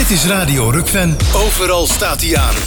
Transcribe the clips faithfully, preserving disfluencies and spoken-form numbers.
Dit is Radio Rukven. Overal staat hij aan.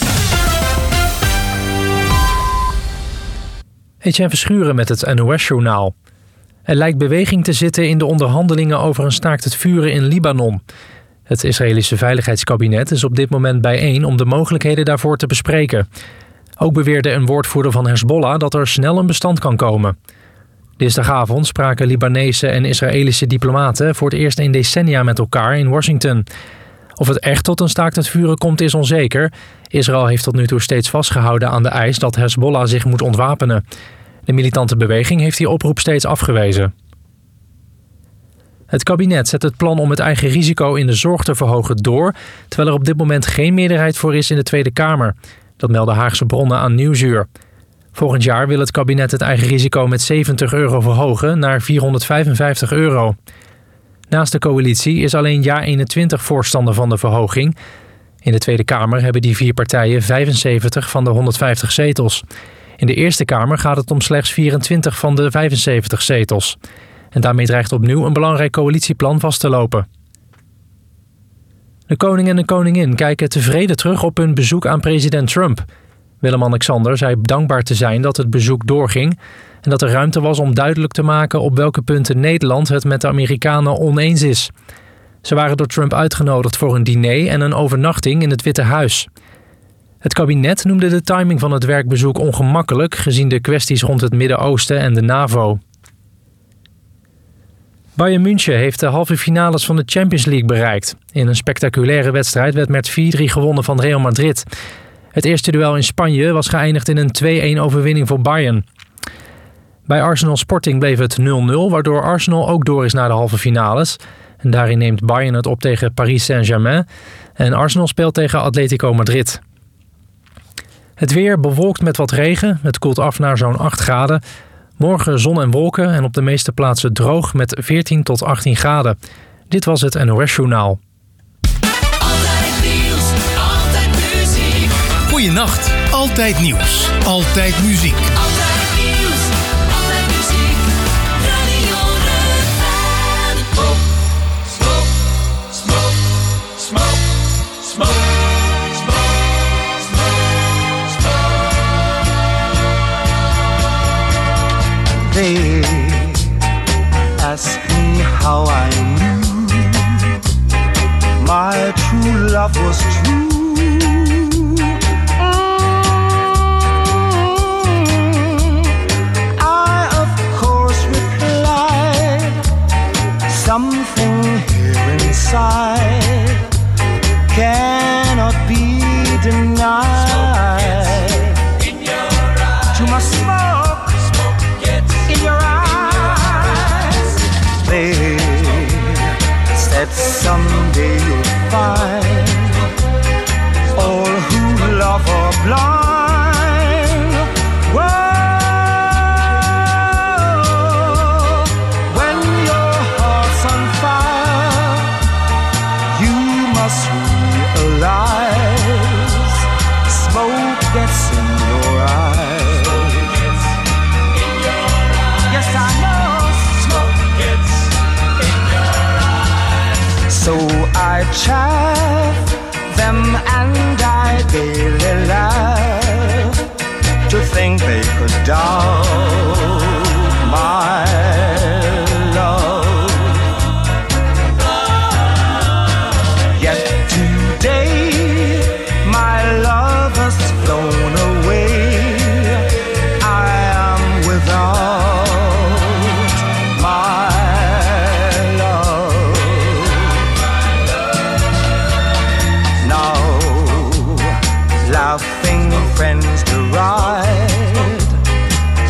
Etienne Verschuren met het N O S-journaal. Er lijkt beweging te zitten in de onderhandelingen over een staakt het vuren in Libanon. Het Israëlische Veiligheidskabinet is op dit moment bijeen om de mogelijkheden daarvoor te bespreken. Ook beweerde een woordvoerder van Hezbollah dat er snel een bestand kan komen. Dinsdagavond spraken Libanese en Israëlische diplomaten voor het eerst in decennia met elkaar in Washington. Of het echt tot een staakt het vuren komt is onzeker. Israël heeft tot nu toe steeds vastgehouden aan de eis dat Hezbollah zich moet ontwapenen. De militante beweging heeft die oproep steeds afgewezen. Het kabinet zet het plan om het eigen risico in de zorg te verhogen door, terwijl er op dit moment geen meerderheid voor is in de Tweede Kamer. Dat melden Haagse bronnen aan Nieuwsuur. Volgend jaar wil het kabinet het eigen risico met zeventig euro verhogen naar vierhonderdvijfenvijftig euro. Naast de coalitie is alleen Ja eenentwintig voorstander van de verhoging. In de Tweede Kamer hebben die vier partijen vijfenzeventig van de honderdvijftig zetels. In de Eerste Kamer gaat het om slechts vierentwintig van de vijfenzeventig zetels. En daarmee dreigt opnieuw een belangrijk coalitieplan vast te lopen. De koning en de koningin kijken tevreden terug op hun bezoek aan president Trump. Willem-Alexander zei dankbaar te zijn dat het bezoek doorging en dat er ruimte was om duidelijk te maken op welke punten Nederland het met de Amerikanen oneens is. Ze waren door Trump uitgenodigd voor een diner en een overnachting in het Witte Huis. Het kabinet noemde de timing van het werkbezoek ongemakkelijk gezien de kwesties rond het Midden-Oosten en de NAVO. Bayern München heeft de halve finales van de Champions League bereikt. In een spectaculaire wedstrijd werd met vier drie gewonnen van Real Madrid. Het eerste duel in Spanje was geëindigd in een twee-een overwinning voor Bayern. Bij Arsenal Sporting bleef het nul nul, waardoor Arsenal ook door is naar de halve finales. En daarin neemt Bayern het op tegen Paris Saint-Germain. En Arsenal speelt tegen Atletico Madrid. Het weer bewolkt met wat regen. Het koelt af naar zo'n acht graden. Morgen zon en wolken en op de meeste plaatsen droog met veertien tot achttien graden. Dit was het N O S-journaal. Altijd nieuws, altijd muziek. Goeienacht, altijd nieuws, altijd muziek. Altijd nieuws, altijd muziek. Radio Rukven. Smoke, smoke, smoke, smoke, smoke. They ask me how I knew my true love was true. Mm, I of course replied, something here inside cannot be denied. To my smoke in your eyes, they said someday you'll find all who love are blind. Whoa, when your heart's on fire, you must realize smoke gets in your eyes. Yes, I know smoke gets in your eyes. So I chaff them and I daily laugh to think they could doubt my love. Yet today my love has flown away. I am without friends to ride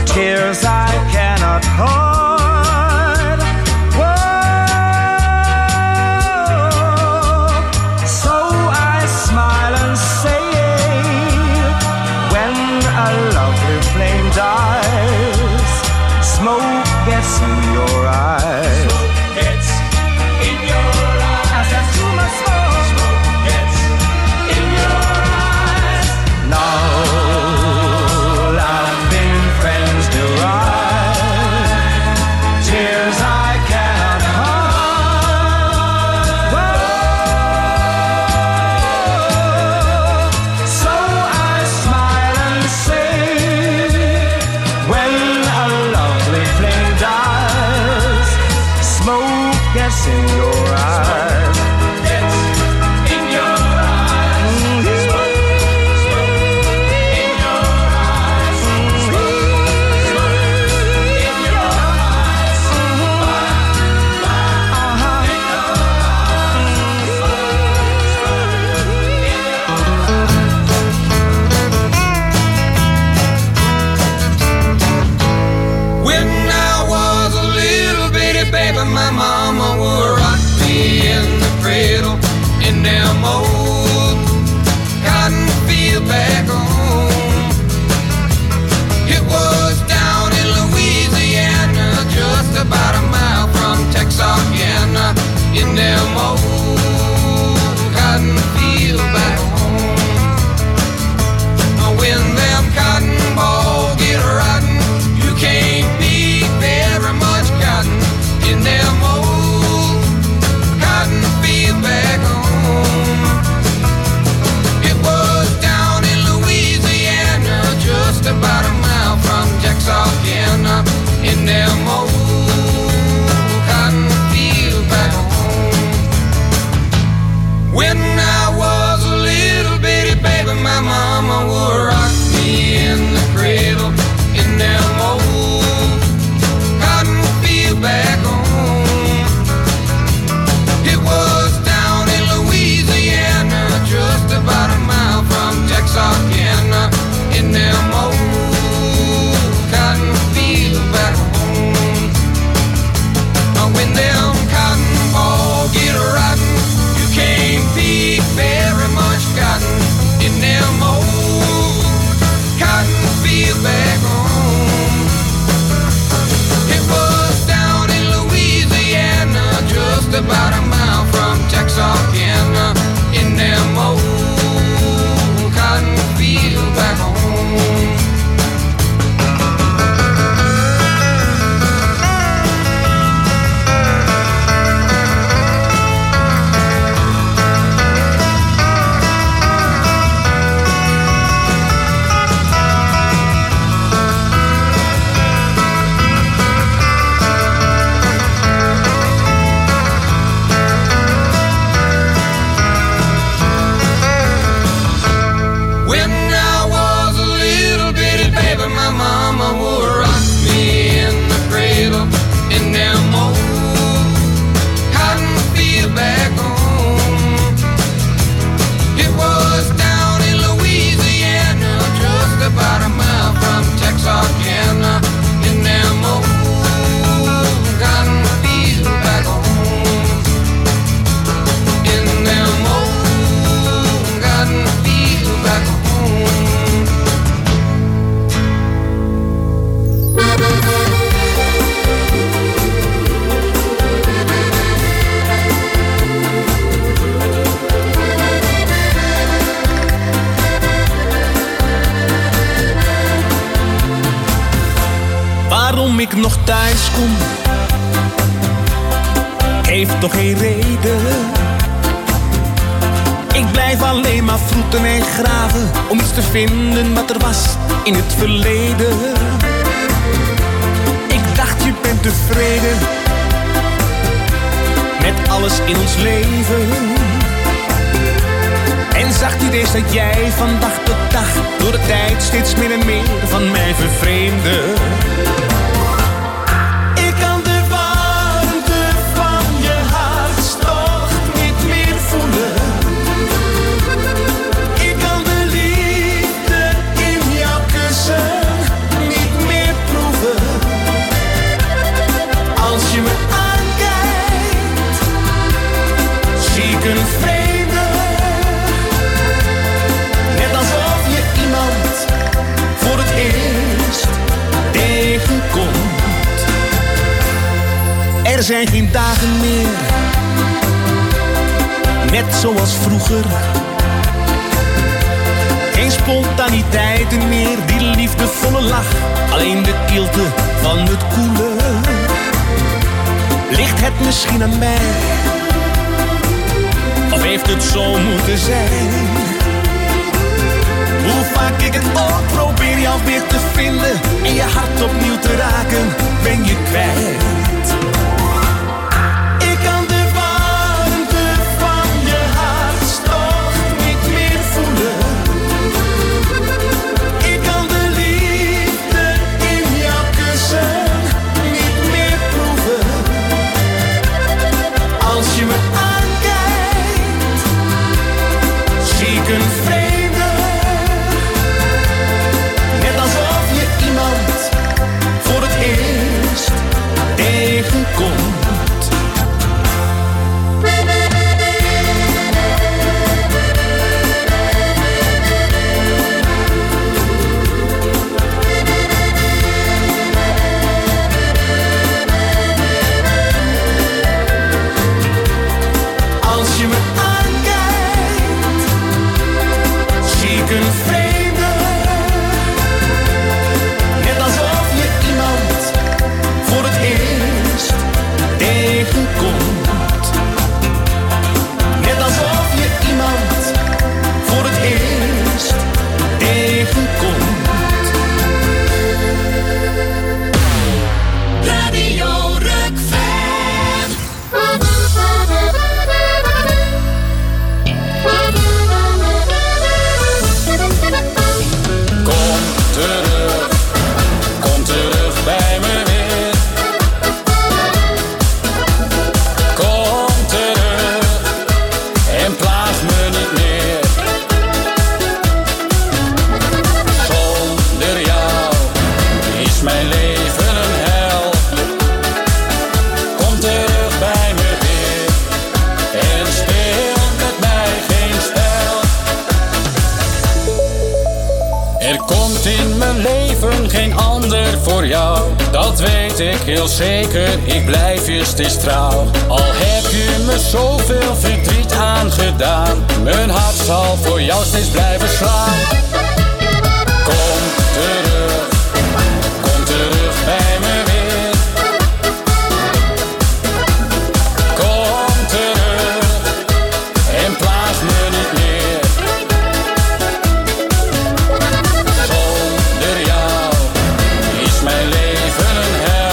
gets in your eyes. Gets in your eyes. Smoke, smoke in your eyes. Smoke, smoke in your eyes. Fire, fire in your eyes. When I was a little bitty baby, my mama would rock me in the cradle in them old cotton field back home. It was down in Louisiana, just about a mile from Texarkana, in them old cotton field back home. When them cotton balls get rotten, you can't be very much cotton in them old cotton field back home. It was down in Louisiana, just about a mile from Texarkana, in them old cotton field back home. When I was a little bitty baby, my mama would rock me in the cradle in them old cotton field back home. It was down in Louisiana, just about a mile from Texarkana, in them old cotton field back home. When them cotton balls get rotten, you can't pick very much cotton in them old cotton field back home. It was down in Louisiana, just about a mile from Texarkana, in them old cotton field back home. When I was a little bitty baby, my mama would rock me in the cradle in them old cotton field back home. It was down in Louisiana, just about a mile from Texarkana, in them old cotton field back home. In them old cotton field back home. Waarom ik nog thuis kom, heeft toch geen reden. Ik blijf alleen maar vroeten en graven, om iets te vinden wat er was in het verleden. Ik dacht je bent tevreden met alles in ons leven. En zag niet eens dat jij van dag tot dag door de tijd steeds meer en meer van mij vervreemde. Ik kan de warmte van je hartstocht niet meer voelen. Ik kan de liefde in jouw kussen niet meer proeven. Als je me aankijkt, zie ik een vreemde. Net alsof je iemand voor het eerst tegenkomt. Er zijn geen dagen meer, net zoals vroeger. Geen spontaniteiten meer, die liefdevolle lach. Alleen de kilte van het koele. Ligt het misschien aan mij? Of heeft het zo moeten zijn? Hoe vaak ik het ook probeer jou weer te vinden en je hart opnieuw te raken, ben je kwijt. Ik Als je me aankijkt, zie ik een vreemde. Net alsof je iemand voor het eerst tegenkomt. Heel zeker, ik blijf je steeds trouw. Al heb je me zoveel verdriet aangedaan, mijn hart zal voor jou steeds blijven slaan. Kom terug, kom terug bij me weer. Kom terug en plaag me niet meer. Zonder jou is mijn leven een hel.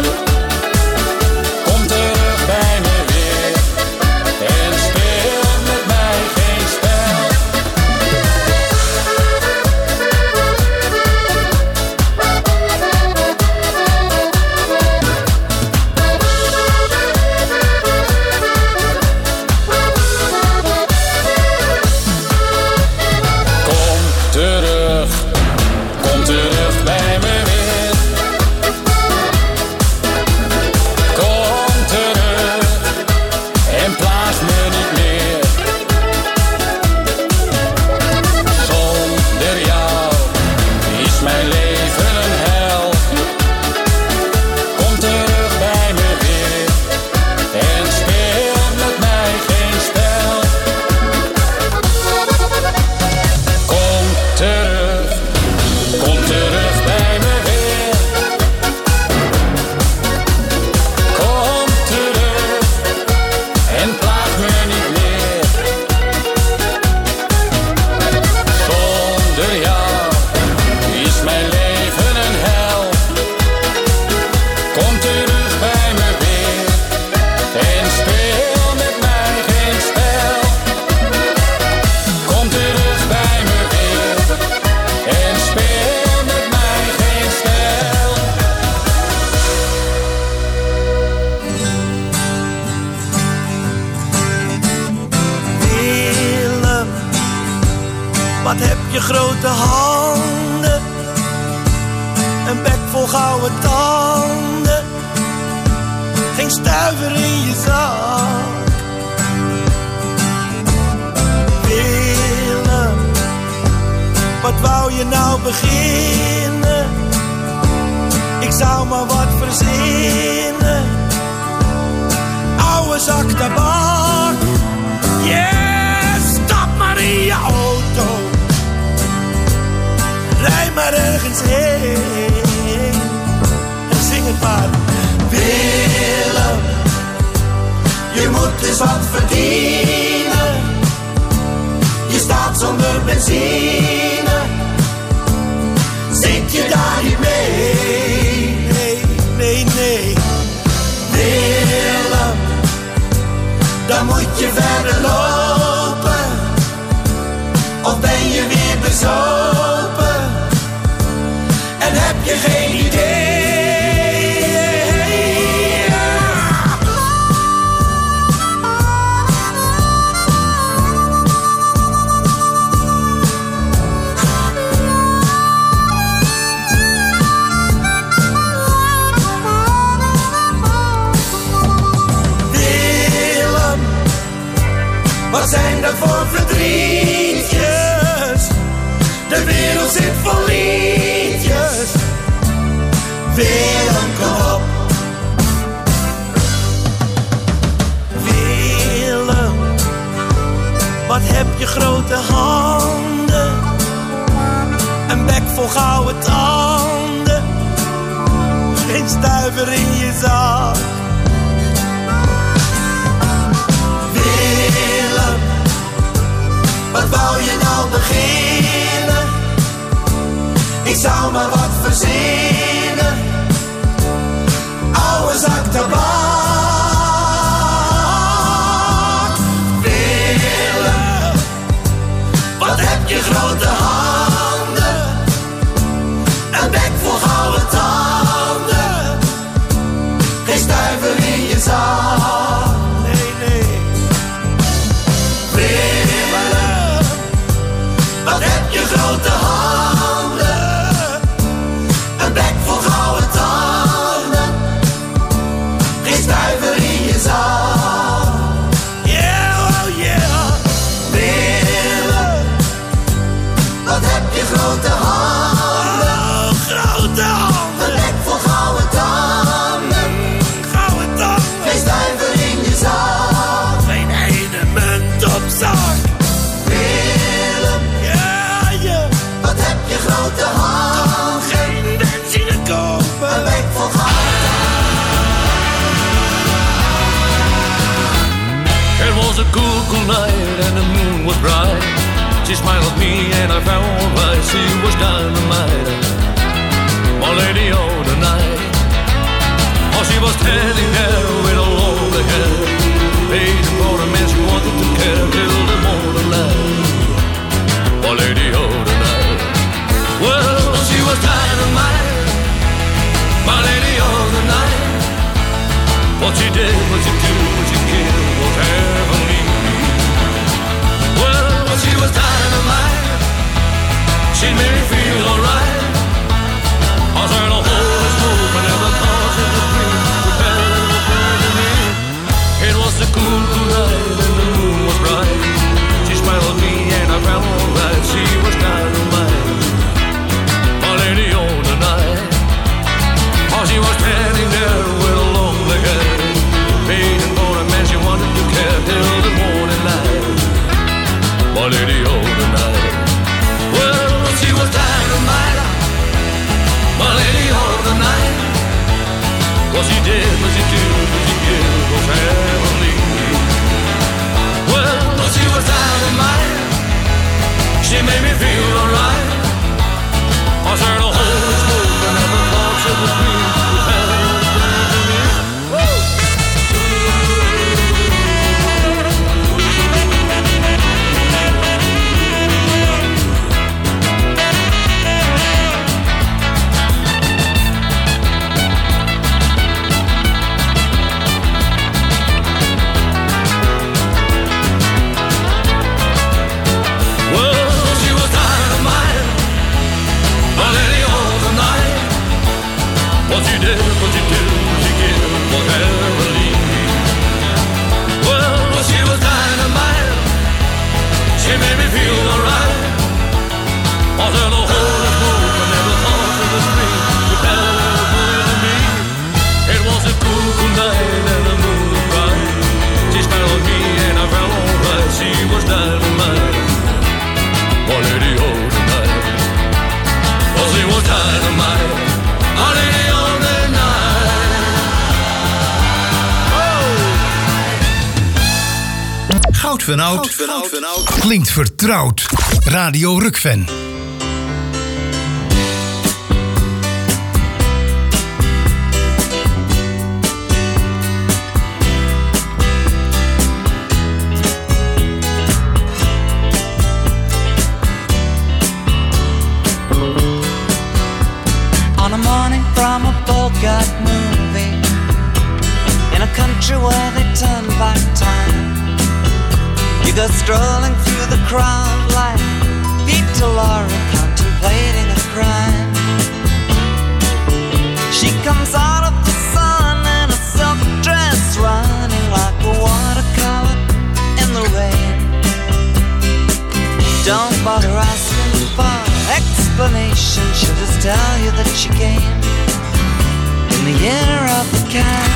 Wat heb je grote handen, een bek vol gouden tanden, geen stuiver in je zak. Willem, wat wou je nou beginnen? Ik zou maar wat verzinnen. Oude zak tabak, yeah, stap maar in je auto. Rij maar ergens heen en zing het maar. Willem, je moet eens wat verdienen. Je staat zonder benzine. Zit je daar niet mee? Nee, nee, nee. Willem, dan moet je verder lopen. Of ben je weer bezopen? En heb je geen idee? zijn dat voor verdrietjes? De wereld zit vol liedjes. Willem, kom op. Willem, wat heb je grote handen. Een bek vol gouden tanden. Geen stuiver in je zak. Willem, wat wou je nou beginnen? Ik zou maar wat verzinnen. Oude zak tabak. Willem, wat heb je grote handen. Een bek vol gouden tanden. Geen stuiver in je zak. Nee, nee. Willem, wat heb je grote handen. Een bek vol gouden tanden. Geen stuiver in je zak. Yeah, oh yeah. Willem, wat heb je grote handen. Oh, grote handen. Een bek vol gouden tanden. Gouden tanden. Geen stuiver in je zak. Geen ene munt op zak. Willem, ja, ja. Wat heb je grote handen. Geen benzine kopen. Een bek vol gouden. It was a cool, cool night and the moon was bright. She smiled at me and I found right she was dynamite. My lady all the night. Oh, she was standing there with a lonely head, waiting for the man she wanted to care till the morning light. My lady all the night. Well, she was dynamite. My lady all the night. What she did, what she do, what she killed was heavenly. Well, she was dynamite. She made me feel alright. I said, oh, holy smoke, I never thought she would be prepared to me. It was a cool, cool night and the moon was bright. She smiled at me and I felt alright. She was dynamite. My lady all the night. Oh, she was standing there with a lonely head, waiting for a man she wanted to care till the morning light. My lady all the night. Well, she was dynamite. My lady all the night. What she did, what she do, what she did was heavenly. Well, she was dynamite. She made me feel alright. I said, oh, holy smoke, I never thought she would be prepared to me. Woo! What you did, what you do, what you give, whatever leave. Well, she was dynamite. She made me feel alright. I said, oh, holy smoke, I never thought she would be prepared to me. It was a cool, cool night and the moon was bright. She smiled at me and I felt alright. She was dynamite. My lady all the night. Oh, she was dynamite. My lady all the night. Goud van Oud, Goud van Oud, van Oud. Klinkt vertrouwd. Radio Rukven. On a morning from a Bogart movie, in a country where they turn back time, you go strolling through the crowd like Peter Lorre contemplating a crime. She comes out of the sun in a silk dress, running like a watercolor in the rain. she came in the year of the cat.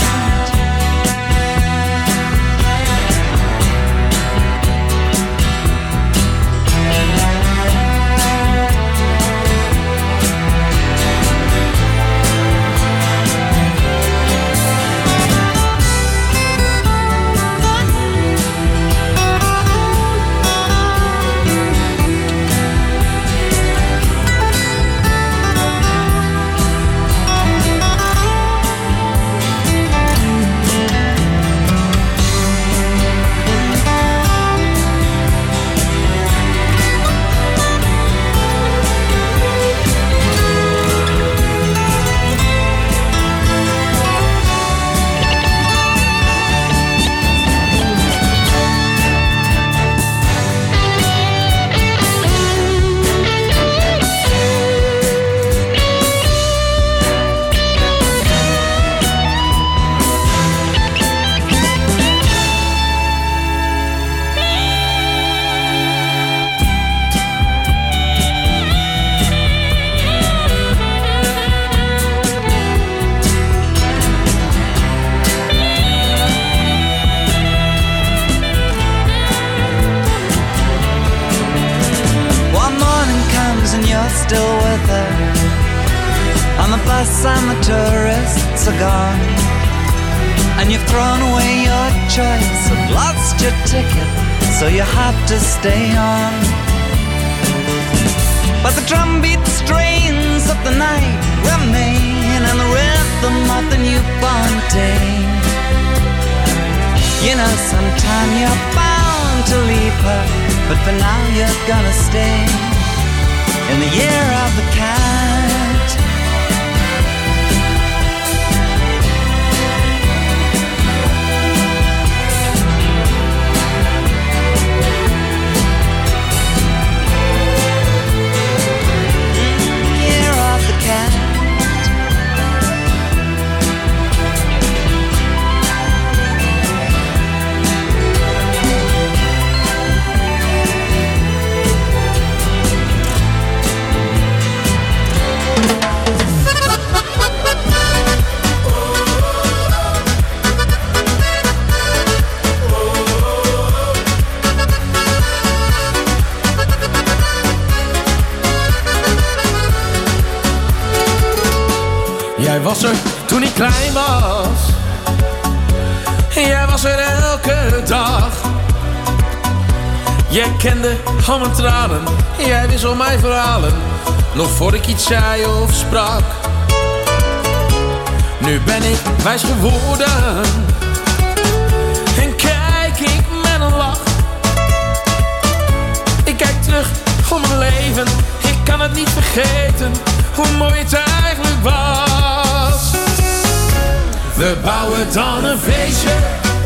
Still with her on the bus and the tourists are gone, and you've thrown away your choice and lost your ticket, so you have to stay on. But the drumbeat strains of the night remain, and the rhythm of the newborn day. You know sometime you're bound to leave her, but for now you're gonna stay in the year of the cat. Year of the cat. Jij was er toen ik klein was. Jij was er elke dag. Jij kende al mijn tranen. Jij wist al mijn verhalen, nog voor ik iets zei of sprak. Nu ben ik wijs geworden en kijk ik met een lach. Ik kijk terug op mijn leven, ik kan het niet vergeten hoe mooi het eigenlijk was. We bouwen dan een feestje,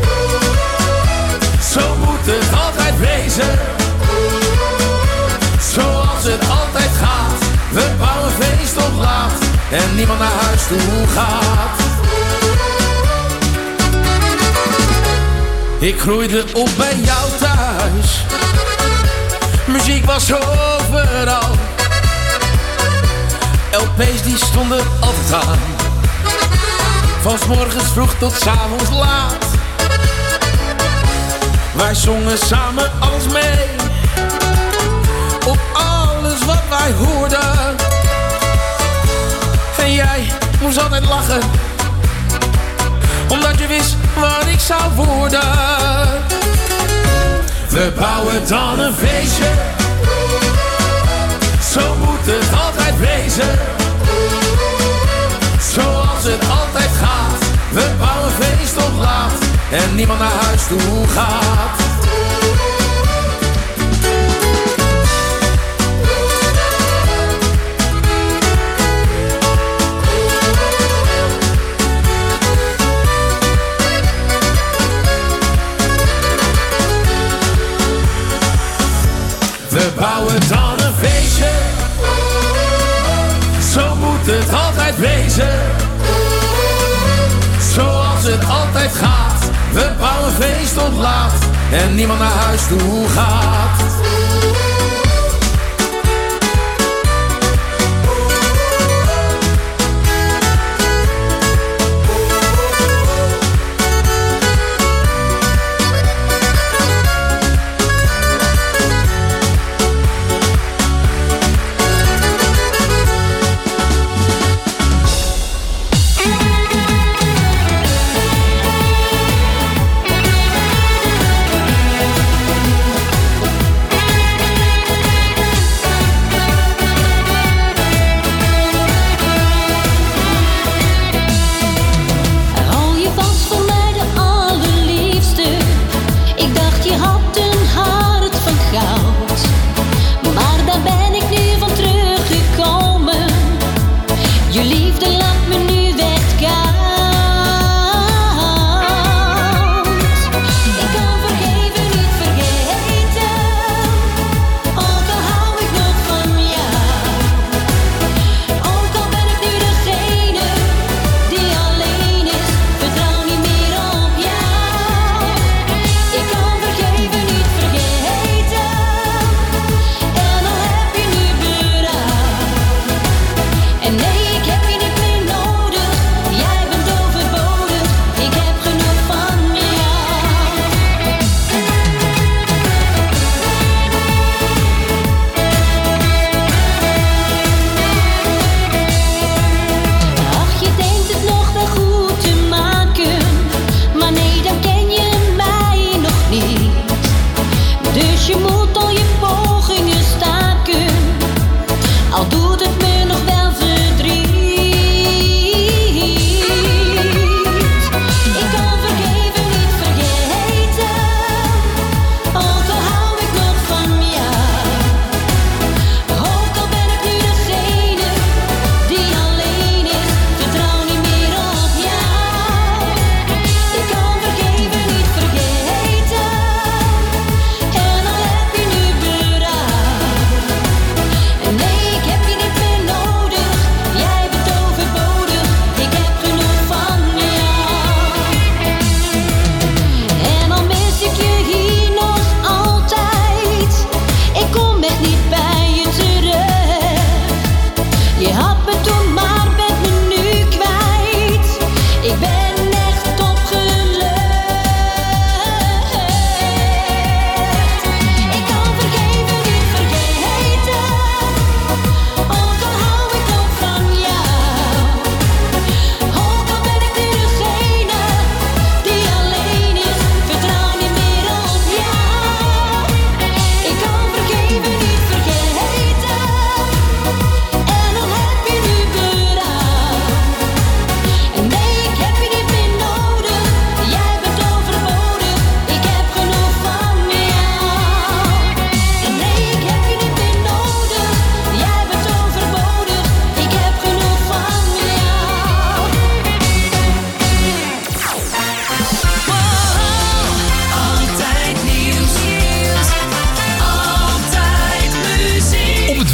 zo moet het altijd wezen. Zoals het altijd gaat, we bouwen feest op laat en niemand naar huis toe gaat. Ik groeide op bij jou thuis, muziek was overal. L P's die stonden altijd aan, van 's morgens vroeg tot 's avonds laat. Wij zongen samen alles mee, op alles wat wij hoorden. En jij moest altijd lachen, omdat je wist wat ik zou worden. We bouwen dan een feestje, zo moet het altijd wezen. Zoals het altijd gaat, we bouwen feest op laat en niemand naar huis toe gaat. We bouwen dan een feestje, zo moet het altijd wezen. Zoals het altijd gaat, we bouwen feest op laat en niemand naar huis toe gaat.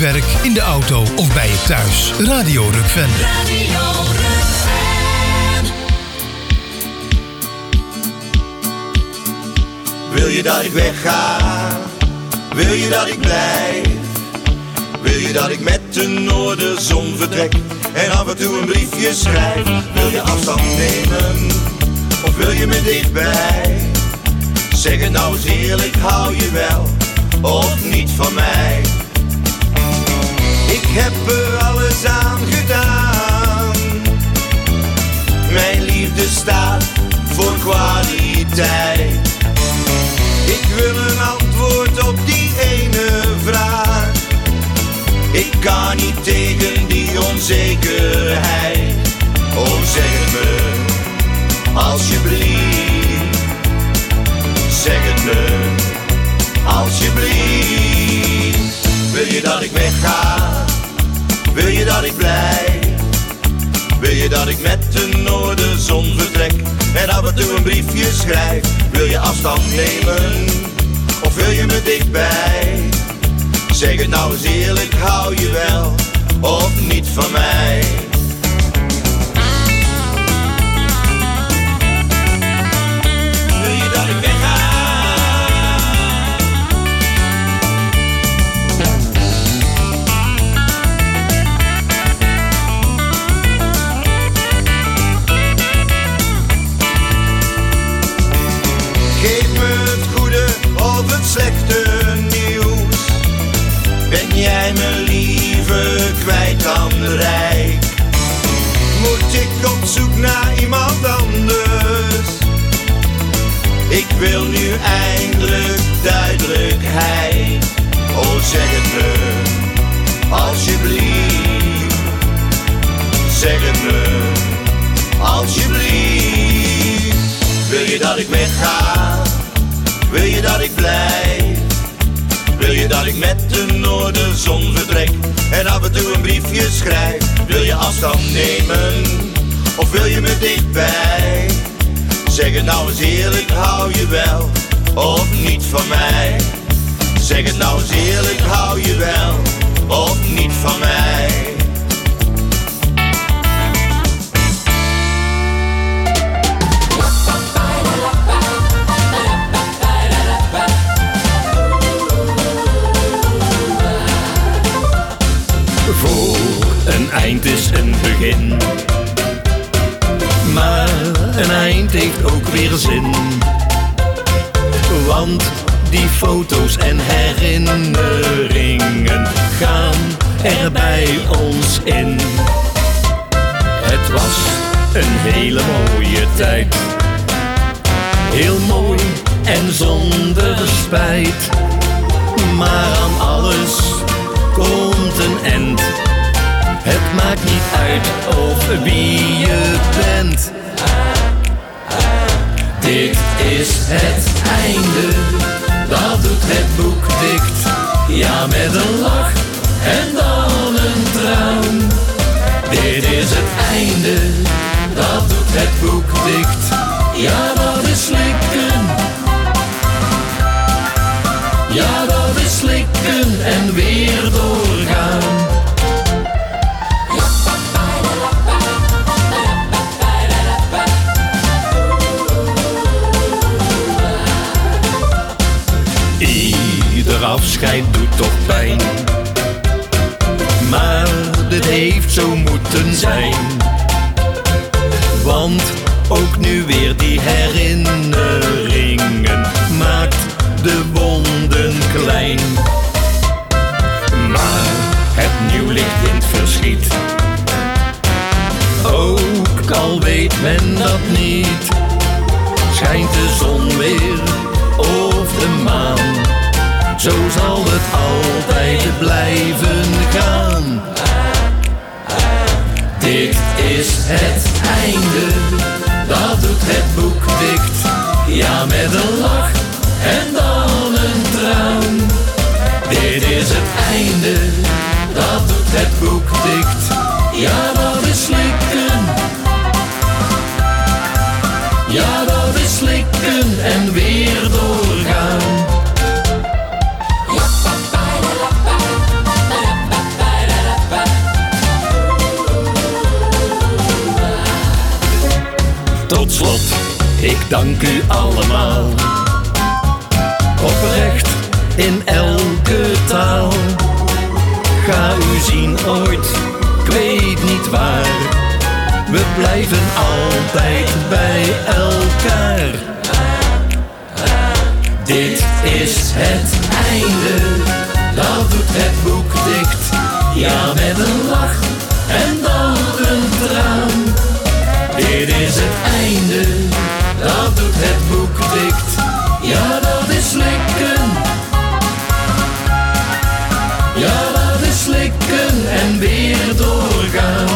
werk, in de auto of bij je thuis. Radio Rukven. Radio Rukven. Wil je dat ik wegga? Wil je dat ik blijf? Wil je dat ik met de noorderzon vertrek en af en toe een briefje schrijf? Wil je afstand nemen of wil je me dichtbij? Zeg het nou eens eerlijk, hou je wel of niet van mij? Ik heb er alles aan gedaan. Mijn liefde staat voor kwaliteit. Ik wil een antwoord op die ene vraag. Ik kan niet tegen die onzekerheid. Oh, zeg het me, alsjeblieft. Zeg het me, alsjeblieft. Wil je dat ik wegga? Wil je dat ik blijf? Wil je dat ik met de noorderzon vertrek en af en toe een briefje schrijf? Wil je afstand nemen of wil je me dichtbij? Zeg het nou eens eerlijk, hou je wel of niet van mij? Wil je dat ik wegga? Geef me het goede of het slechte nieuws. Ben jij me liever kwijt dan rijk? Moet ik op zoek naar iemand anders? Ik wil nu eindelijk duidelijkheid. Oh, zeg het me, alsjeblieft. Zeg het me, alsjeblieft. Wil je dat ik wegga? Wil je dat ik blijf? Wil je dat ik met de noorderzon vertrek en af en toe een briefje schrijf? Wil je afstand nemen of wil je me dichtbij? Zeg het nou eens eerlijk, hou je wel of niet van mij? Zeg het nou eens eerlijk, hou je wel of niet van mij? Voor een eind is een begin, maar een eind heeft ook weer zin. Want die foto's en herinneringen gaan er bij ons in. Het was een hele mooie tijd, heel mooi en zonder spijt. Maar aan alles komt een end. Het maakt niet uit of wie je bent. Dit is het einde, dat doet het boek dicht. Ja, met een lach en dan een traan. Dit is het einde, dat doet het boek dicht. Ja, dat is slikken. Ja, dat is slikken en weer doorgaan. Ieder afscheid doet toch pijn, maar dit heeft zo moeten zijn. Want ook nu weer die herinneringen maakt de wonden klein. Maar het nieuw licht in het verschiet, ook al weet men dat niet. Schijnt de zon weer of de maan, zo zal het altijd blijven gaan. Dit is het einde, dat doet het boek dicht. Ja, met een lach en dan een traan. Dit is het einde, dat doet het boek dicht. Ja, dat is slikken. Ja, dat is slikken en weer doorgaan. dank u allemaal. Oprecht in elke taal. Ga u zien ooit, ik weet niet waar. We blijven altijd bij elkaar. Dit is het einde, dat doet het boek dicht. Ja, met een lach en dan een traan. Dit is het einde, dat doet het boek dicht. Ja, dat is slikken. Ja, dat is slikken en weer doorgaan.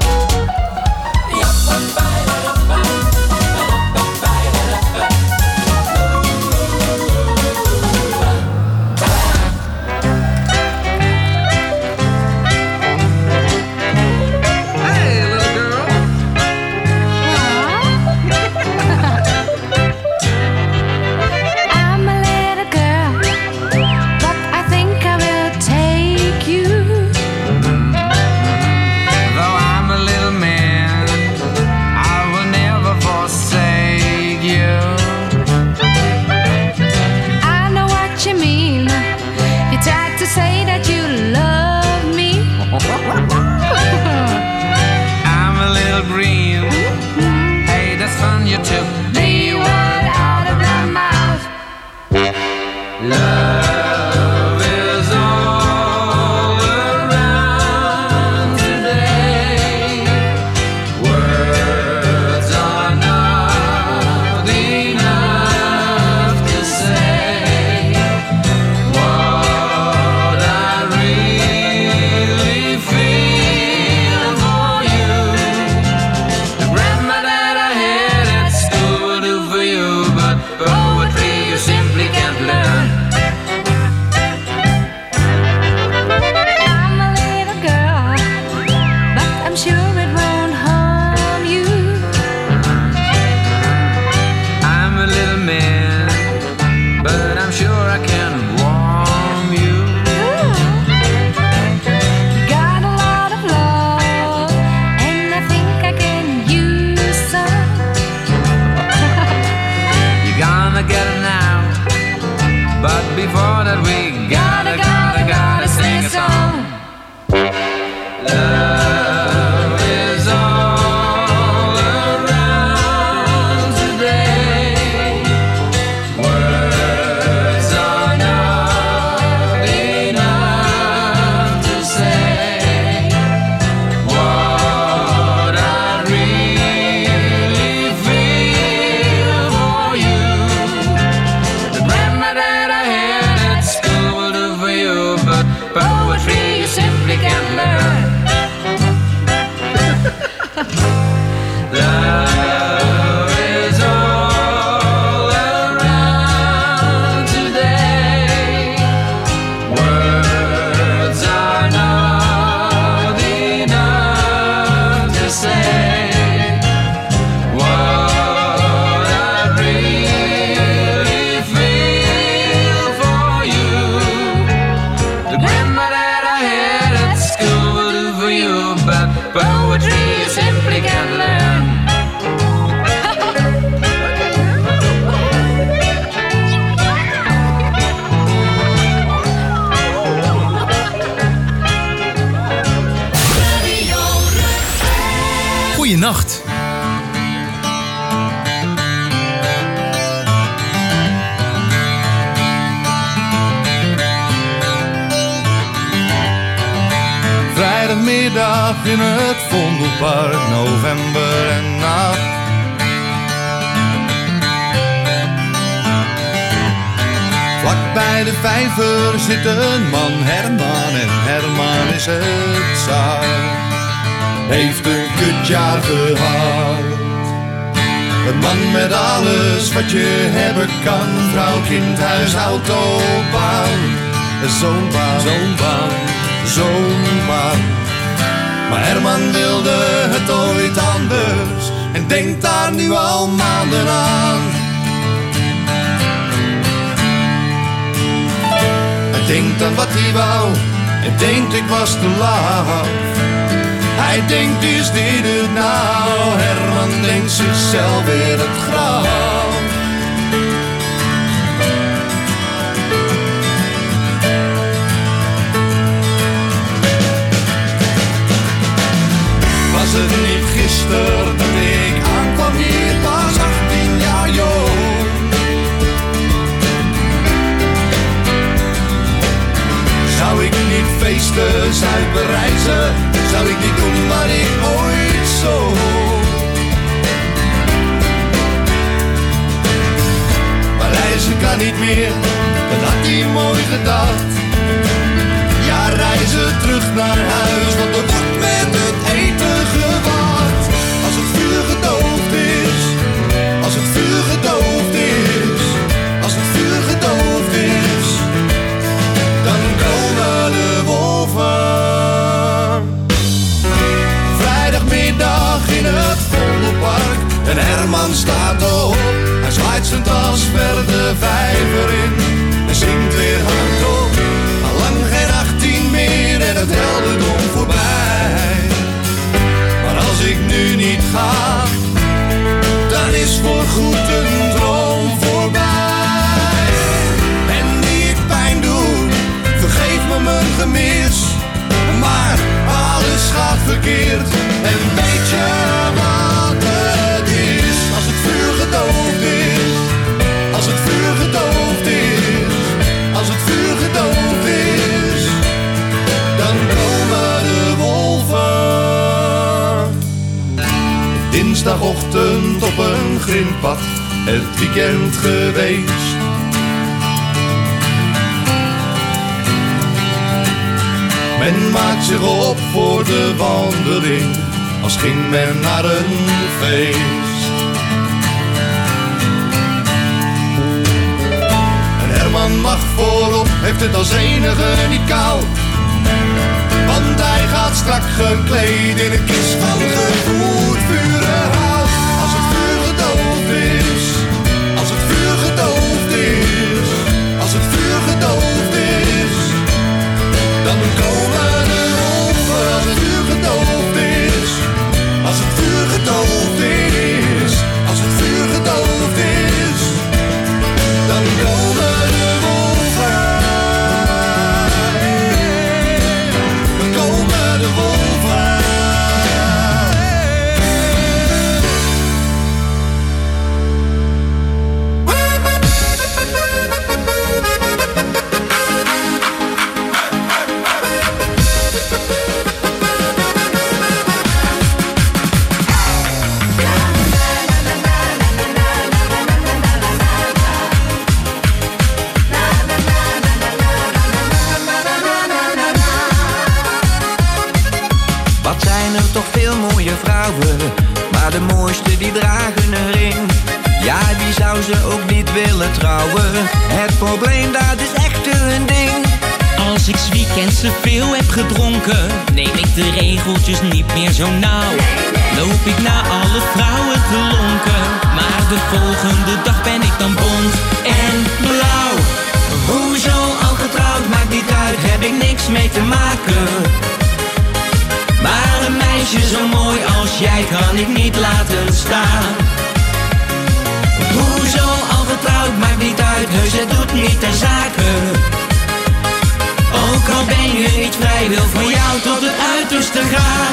Goeienacht. Vrijdagmiddag in het Vondelpark, november en nacht. Vlak bij de vijver zit een man, Herman, en Herman is het zaak. Heeft een kutjaar gehad. Een man met alles wat je hebben kan. Vrouw, kind, huis, auto, baan. Zo'n baan, zo'n baan, zo'n baan. Maar Herman wilde het ooit anders en denkt daar nu al maanden aan. Hij denkt aan wat hij wou en denkt ik was te laat. Hij denkt, is dit het nou? Herman denkt zichzelf in het graf. Was het niet gisteren dat ik aankwam hier, pas achttien jaar jong? Zou ik niet feesten, zuipen, reizen? Zou ik niet doen wat ik ooit zo? Maar reizen kan niet meer, dat had hij mooi gedacht. Ja, reizen terug naar huis, want er wordt met het eten gewacht. Als het vuur gedoofd is, als het vuur gedoofd is, als het vuur gedoofd is, dan komen de wolven. Vrijdagmiddag in het Vondelpark, en Herman staat op. Hij zwaait zijn tas verder vijver in en zingt weer hardop. Al lang geen achttien meer en het helderdom voorbij. Maar als ik nu niet ga, dan is voorgoed een droom voorbij. En die ik pijn doet, vergeef me mijn gemis. Maar alles gaat verkeerd en weet je wat het is? Als het vuur gedoofd is, als het vuur gedoofd is, als het vuur gedoofd is, dan komen de wolven. Dinsdagochtend op een grindpad, het weekend geweest. Men maakt zich op voor de wandeling, als ging men naar een feest. En Herman mag voorop, heeft het als enige niet koud. Want hij gaat strak gekleed in een kist van gevoerd vurenhout. Als het vuur gedoofd is, als het vuur gedoofd is, als het vuur gedoofd is, dan komen de wolven. Als het vuur gedoofd is, als het vuur gedoofd is, als het vuur gedoofd is, dan komen de wolven. Dan komen de wolven. Toch veel mooie vrouwen, maar de mooiste die dragen een ring. Ja, wie zou ze ook niet willen trouwen? Het probleem, dat is echt hun ding. Als ik 's weekends te veel heb gedronken, neem ik de regeltjes niet meer zo nauw. Loop ik na alle vrouwen te lonken, maar de volgende dag ben ik dan bont en blauw. Hoezo al getrouwd, maakt niet uit, heb ik niks mee te maken. Maar een meisje zo mooi als jij kan ik niet laten staan. Hoezo al getrouwd, maakt niet uit, heus het doet niet ter zake. Ook al ben je niet vrij, wil voor jou tot het uiterste gaan.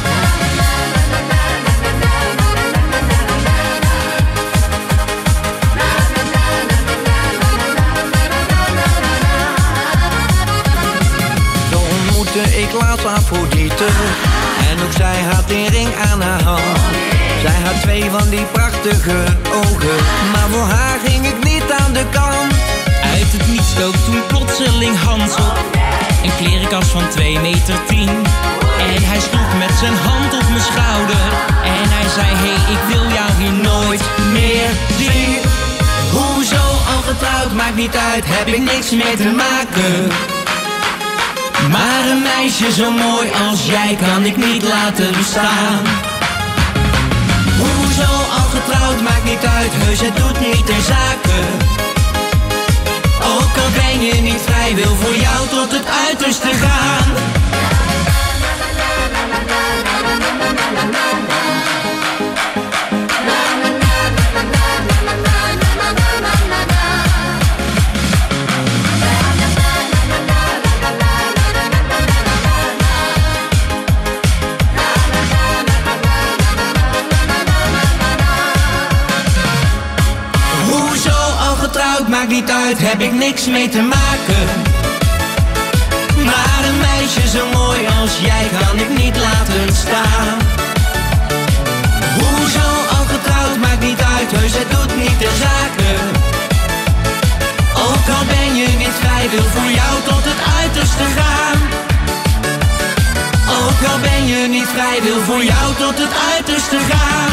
Zo ontmoette ik laatst Afrodite, en ook zij had een ring aan haar hand. Zij had twee van die prachtige ogen, maar voor haar ging ik niet aan de kant. Uit het niets stook toen plotseling Hans op, een klerenkast van twee meter tien. En hij sloeg met zijn hand op mijn schouder en hij zei, hey, ik wil jou hier nooit meer zien. Hoezo al getrouwd, maakt niet uit, heb ik niks mee te maken. Maar een meisje zo mooi als jij kan ik niet laten bestaan. Hoezo al getrouwd, maakt niet uit, heus het doet niet ter zake. Ook al ben je niet vrij, wil voor jou tot het uiterste gaan. maakt niet uit, heb ik niks mee te maken. Maar een meisje zo mooi als jij kan ik niet laten staan. Hoezo al getrouwd maakt niet uit, heus het doet niet de zaken. Ook al ben je niet vrij, wil voor jou tot het uiterste gaan. Ook al ben je niet vrij, wil voor jou tot het uiterste gaan.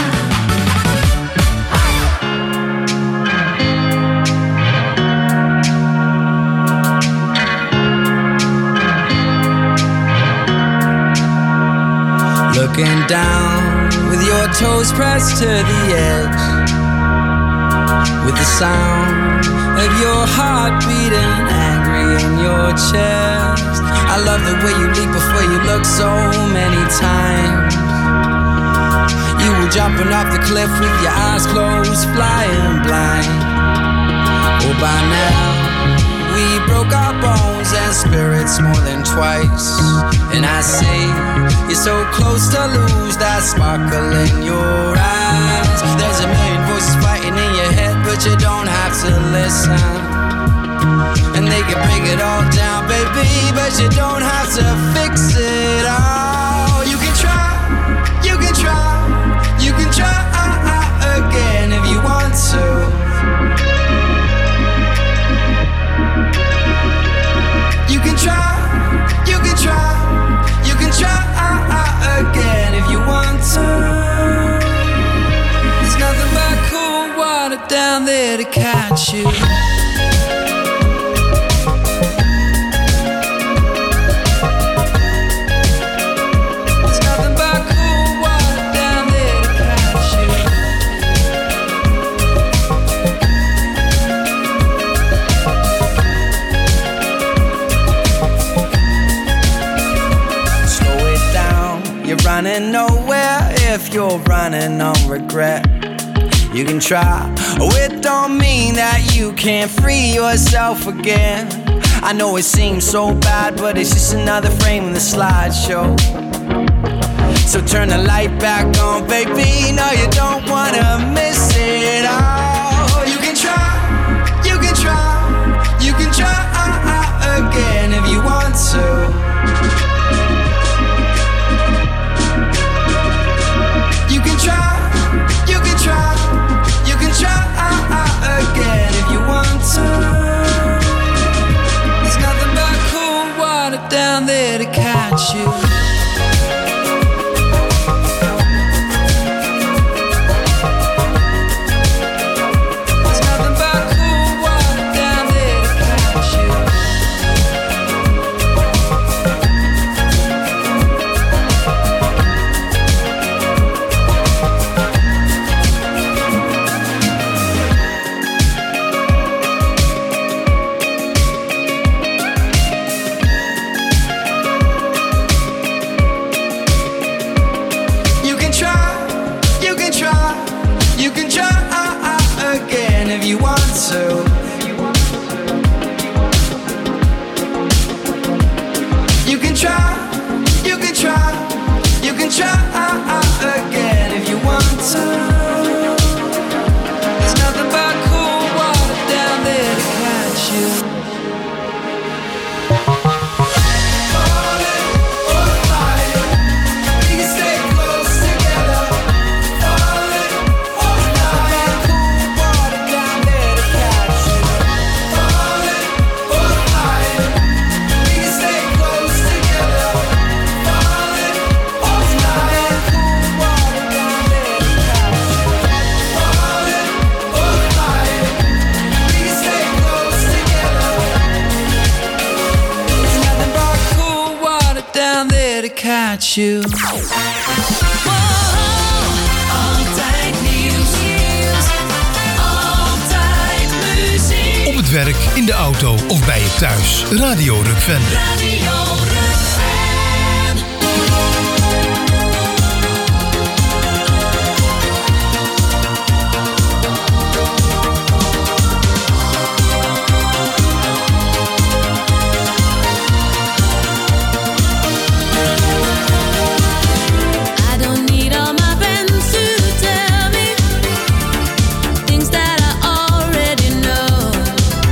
Looking down with your toes pressed to the edge, with the sound of your heart beating angry in your chest. I love the way you leap before you look so many times. You were jumping off the cliff with your eyes closed, flying blind. Oh, by now we broke our bones and spirits more than twice. And I say, you're so close to lose that sparkle in your eyes. There's a million voices fighting in your head, but you don't have to listen. And they can break it all down, baby, but you don't have to fix it all. You can try, you can try, you can try again if you want to. You can try, you can try, you can try again if you want to. There's nothing but cool water down there to catch you. There's nothing but cool water down there to catch you. You're running nowhere if you're running on regret. You can try, oh it don't mean that you can't free yourself again. I know it seems so bad, but it's just another frame in the slideshow. So turn the light back on, baby, no you don't wanna miss it all. You can try, you can try, you can try again if you want to. You can try, you can try, you can try again if you want to. There's nothing but cool water down there to catch you. There's nothing but cool water down there to catch you. You want to. You can try, you can try, you can try again if you want to. There's nothing but cool water down there to catch you. Catch you. Altijd nieuws, altijd muziek. Op het werk, in de auto of bij je thuis. Radio Rukven. Radio Rukven. Things that I already know.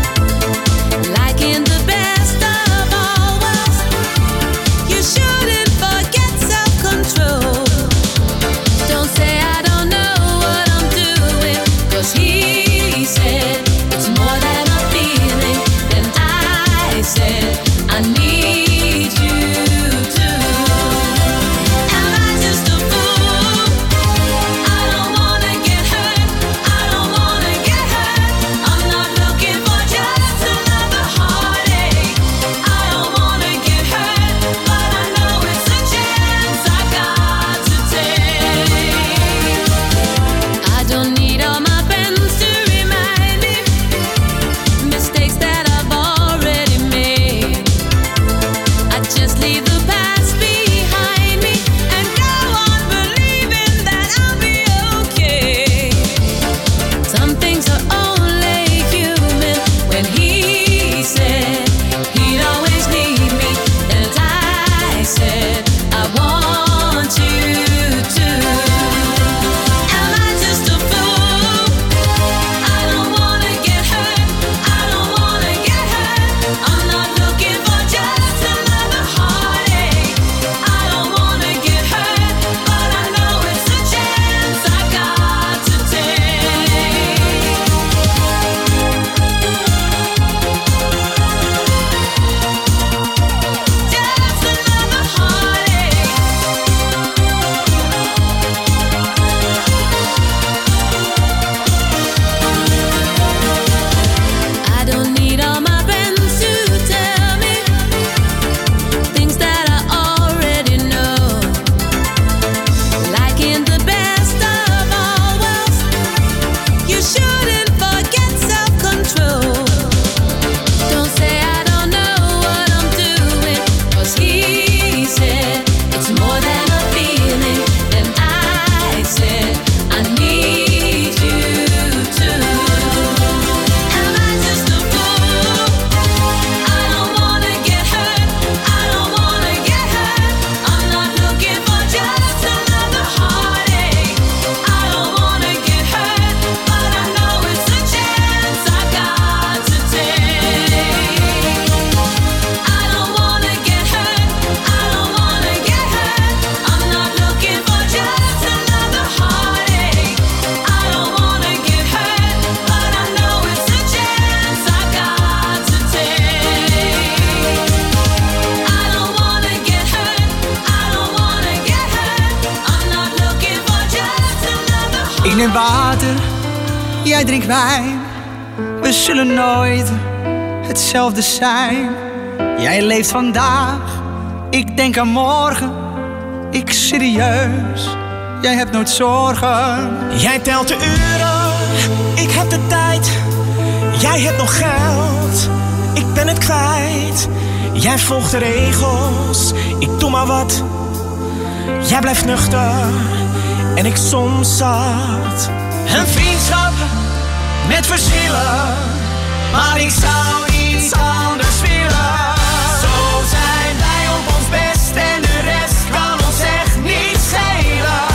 neem water, jij drinkt wijn. We zullen nooit hetzelfde zijn. Jij leeft vandaag, ik denk aan morgen. Ik serieus, jij hebt nooit zorgen. Jij telt de uren, ik heb de tijd. Jij hebt nog geld, ik ben het kwijt. Jij volgt de regels, ik doe maar wat. Jij blijft nuchter en ik soms zat. Een vriendschap met verschillen, maar ik zou iets anders willen. Zo zijn wij op ons best en de rest kan ons echt niet schelen.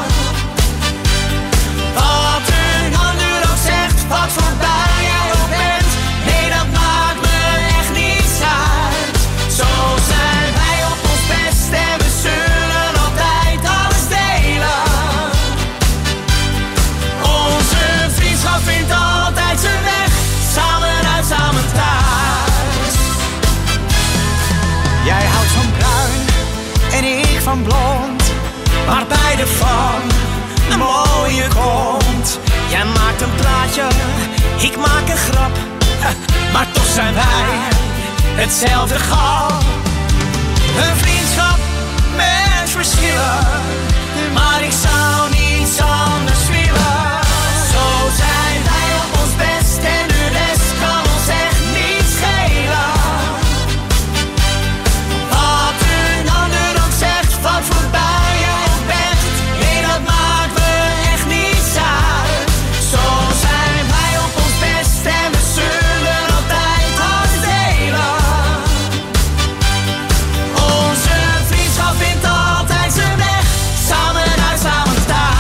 Wat een ander ook zegt, wat voorbij jij ook bent, nee dat maakt me echt niets uit. Zo zijn wij op ons best en we zullen altijd alles delen. Onze vriendschap vindt altijd zijn weg, samen uit, samen thuis. Jij houdt van bruin en ik van blond, maar beide van een mooie kont. Jij maakt een plaatje, ik maak een grap, maar toch zijn wij hetzelfde gal. Een vriendschap met verschillen, maar ik zou niets anders willen. Zo zijn wij op ons best en de rest kan ons echt niet schelen. Wat een ander ook zegt, wat voorbij jij ook bent, nee dat maakt me echt niets uit. Zo zijn wij op ons best en we zullen altijd alles delen. Onze vriendschap vindt altijd zijn weg, samen uit, samen thuis.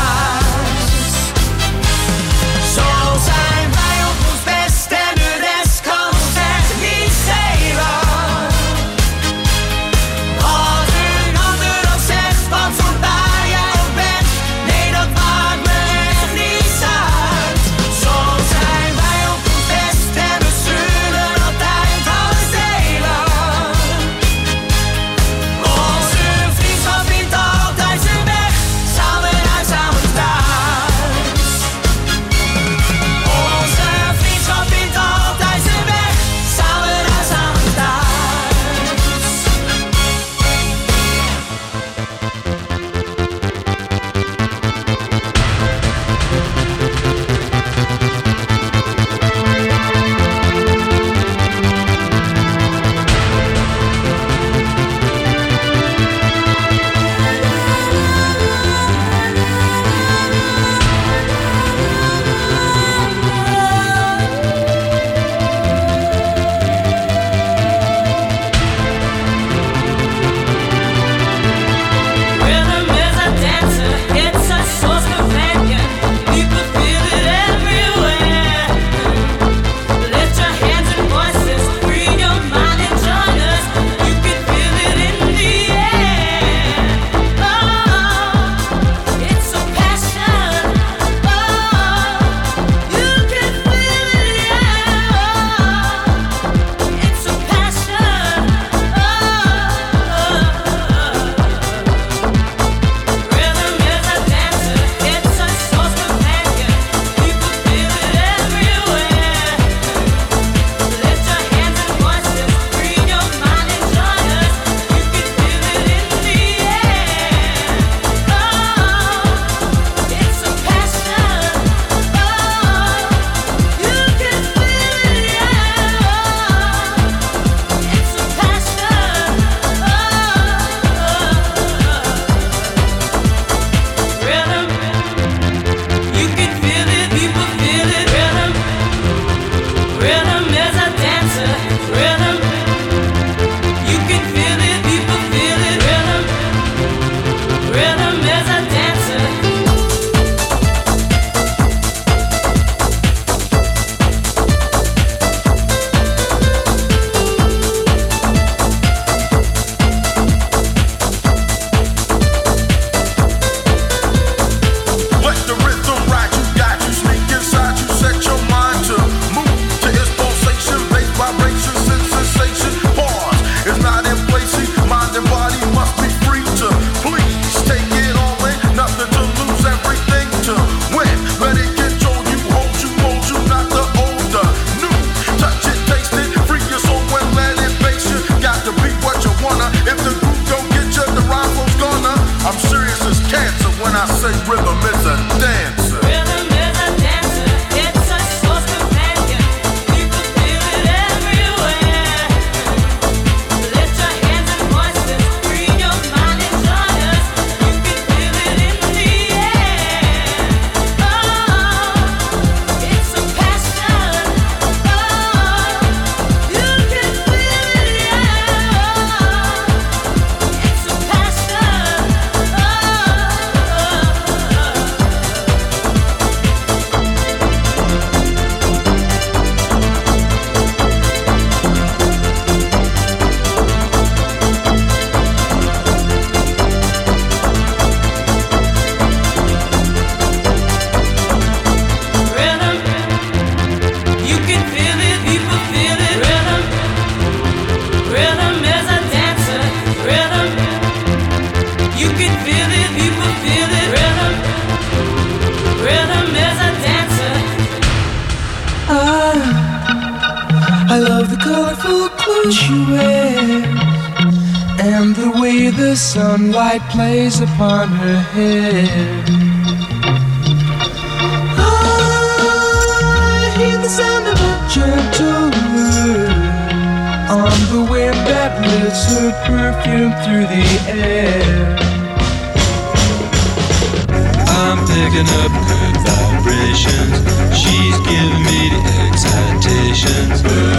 I love the colorful clothes she wears and the way the sunlight plays upon her hair. I hear the sound of a gentle word on the wind that lifts her perfume through the air. I'm picking up good vibrations. She's giving me the excitations.